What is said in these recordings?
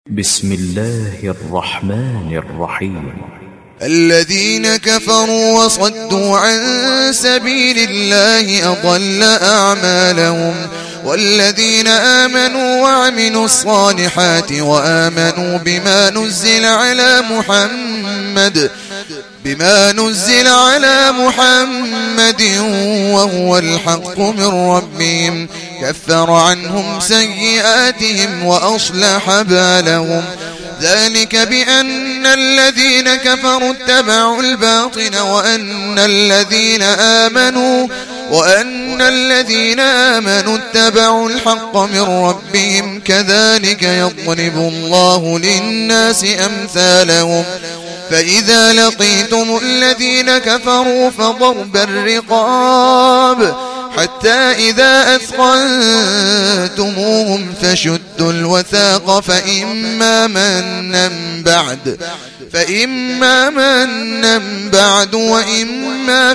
بسم الله الرحمن الرحيم. الذين كفروا وصدوا عن سبيل الله أضل أعمالهم، والذين آمنوا وعملوا الصالحات وآمنوا بما نزل على محمد وهو الحق من ربهم كفر عنهم سيئاتهم وأصلح بالهم. ذلك بأن الذين كفروا اتبعوا الباطل وأن الذين آمنوا اتبعوا الحق من ربهم. كذلك يضرب الله للناس أمثالهم. فإذا لقيتم الذين كفروا فضرب الرقاب حتى إذا أثخنتموهم فشدوا الوثاق فإما منا بعد وإما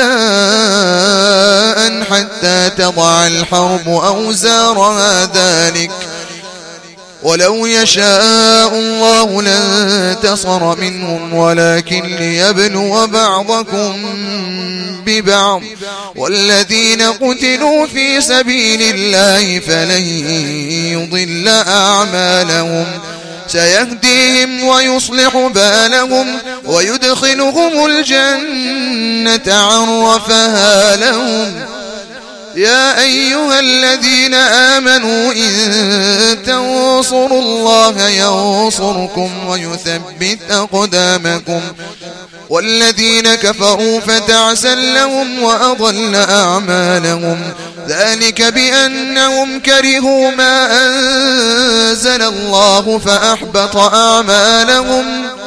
فداء حتى تضع الحرب أوزارها. ذلك ولو يشاء الله لانتصر منهم ولكن ليبلو بعضكم ببعض. والذين قتلوا في سبيل الله فلن يضل أعمالهم سيهديهم ويصلح بالهم ويدخلهم الجنة عرفها لهم. يا أيها الذين آمنوا إن تنصروا الله ينصركم ويثبت أقدامكم. والذين كفروا فتعسا لهم وأضل أعمالهم. ذلك بأنهم كرهوا ما أنزل الله فأحبط أعمالهم.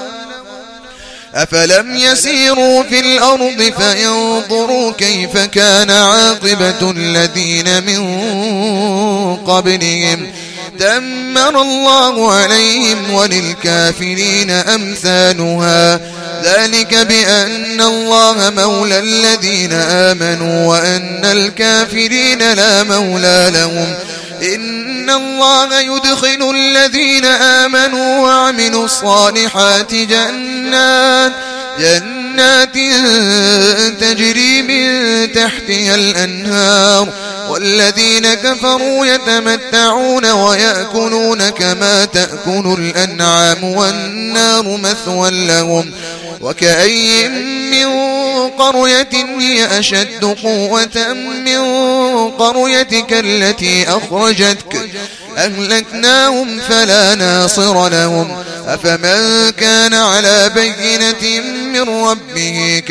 أفلم يسيروا في الأرض فينظروا كيف كان عاقبة الذين من قبلهم دمر الله عليهم وللكافرين أمثالها. ذلك بأن الله مولى الذين آمنوا وأن الكافرين لا مولى لهم. إن الله يدخل الذين آمنوا وعملوا الصالحات جنات تجري من تحتها الأنهار. والذين كفروا يتمتعون ويأكلون كما تأكل الأنعام والنار مثوى لهم. وكأي من قرية هي أشد قوة من قريتك التي أخرجتك أهلكناهم فلا ناصر لهم. أفمن كان على بينة من ربه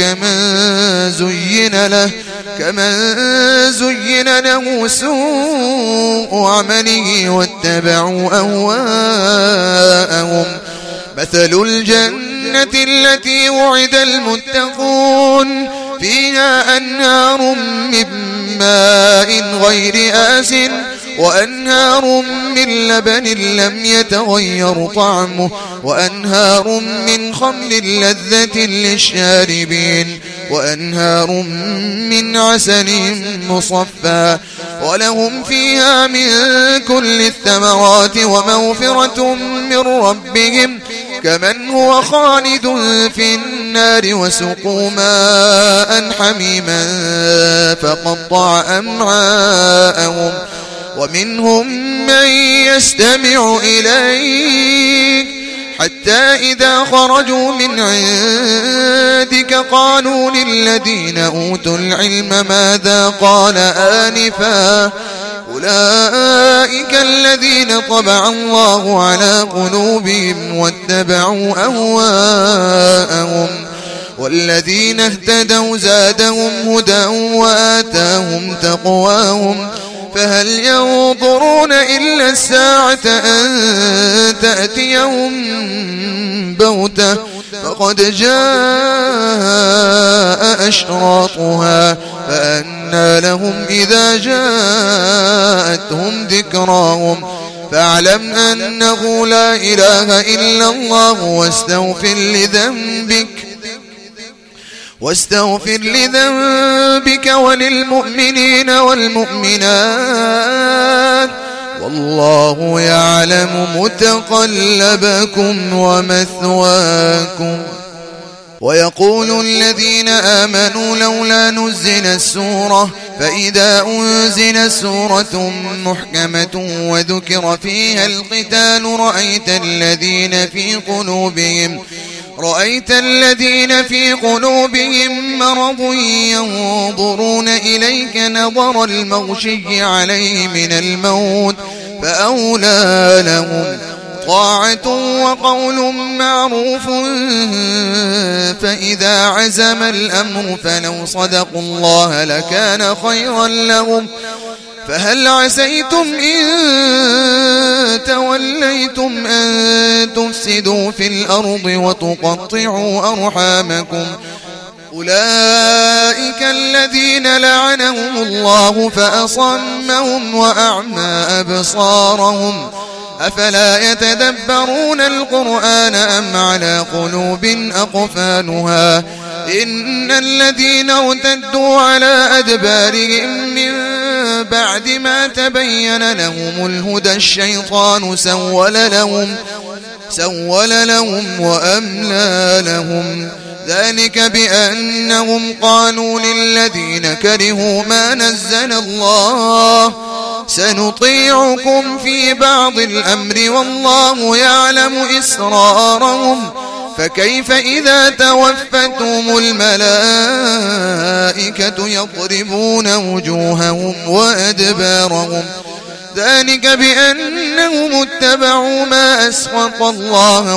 كمن زين له سوء عمله واتبعوا أهواءهم. مثل الجنة التي وعد المتقون فيها أنهار من ماء غير آسن وأنهار من لبن لم يتغير طعمه وأنهار من خمر لذة للشاربين وأنهار من عسل مصفى ولهم فيها من كل الثمرات ومغفرة من ربهم كمن هو خالد في النار وسقوا ماء حميما فقطع أمعاءهم. ومنهم من يستمع إليك حتى إذا خرجوا من عندك قالوا للذين أوتوا العلم ماذا قال آنفا أولئك الذين طبع الله على قلوبهم واتبعوا أهواءهم. والذين اهتدوا زادهم هدى وآتاهم تقواهم. فهل ينظرون إلا الساعة أن تأتيهم بغتة فقد جاء أشراطها فأنى لهم إذا جاءتهم ذكراهم. فاعلم أنه لا إله إلا الله واستغفر لذنبك وللمؤمنين والمؤمنات والله يعلم متقلبكم ومثواكم. ويقول الذين آمنوا لولا نزلت سورة فإذا أنزلت سورة محكمة وذكر فيها القتال رأيت الذين في قلوبهم مرض ينظرون إليك نظر المغشي عليه من الموت فأولى لهم طاعة وقول معروف. فإذا عزم الأمر فلو صدقوا الله لكان خيرا لهم. فهل عسيتم إن توليتم أن تفسدوا في الأرض وتقطعوا أرحامكم؟ أولئك الذين لعنهم الله فأصمهم وأعمى أبصارهم. أفلا يتدبرون القرآن أم على قلوب أقفالها؟ إن الذين ارتدوا على أدبارهم من بعد ما تبين لهم الهدى الشيطان سول لهم وأملى لهم. ذلك بأنهم قالوا للذين كرهوا ما نزل الله سنطيعكم في بعض الأمر والله يعلم إسرارهم. فكيف إذا توفتهم الملائكة يضربون وجوههم وأدبارهم؟ ذلك بأنهم اتبعوا ما أسخط الله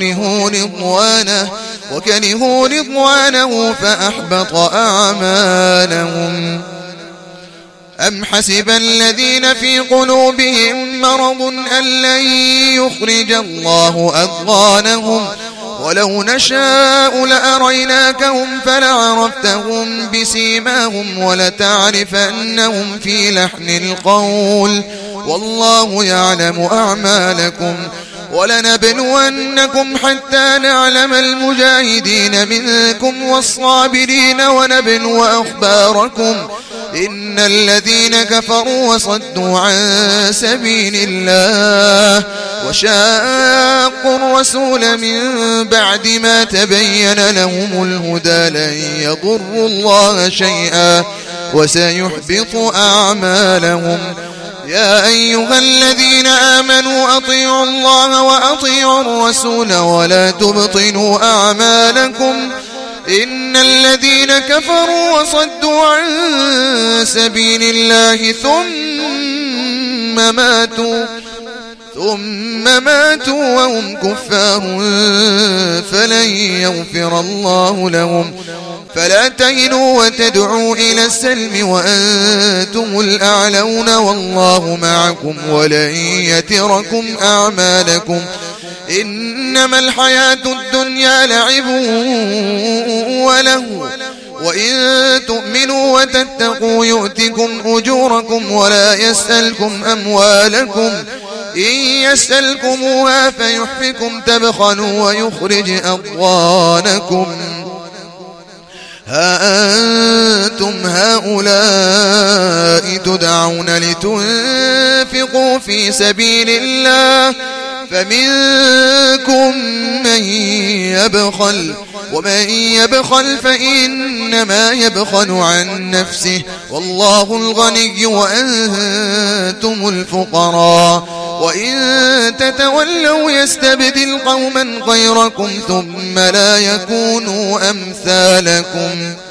وكرهوا رضوانه فأحبط أعمالهم. أم حسب الذين في قلوبهم مرض أن لن يخرج الله أضغانهم ولو نشاء لأريناكهم فلعرفتهم بسيماهم ولتعرفنهم في لحن القول والله يعلم أعمالكم. ولنبلونكم حتى نعلم المجاهدين منكم والصابرين ونبلو أخباركم. إن الذين كفروا وصدوا عن سبيل الله وشاقوا الرسول من بعد ما تبين لهم الهدى لن يضروا الله شيئا وسيحبط أعمالهم. يا أيها الذين آمنوا أطيعوا الله وأطيعوا الرسول ولا تبطلوا أعمالكم. إن الذين كفروا وصدوا عن سبيل الله ثم ماتوا وهم كفار فلن يغفر الله لهم. فلا تهنوا وتدعوا إلى السلم وأنتم الأعلون والله معكم ولن يتركم أعمالكم. إنما الحياة الدنيا لعب ولهو وإن تؤمنوا وتتقوا يؤتكم أجوركم ولا يسألكم أموالكم. إن يسألكموها فيحفكم تبخلوا ويخرج أضغانكم. ها أنتم هؤلاء تدعون لتنفقوا في سبيل الله فمنكم من يبخل ومن يبخل فإنما يبخل عن نفسه والله الغني وأنتم الفقراء. وإن تتولوا يستبدل قوما غيركم ثم لا يكونوا أمثالكم.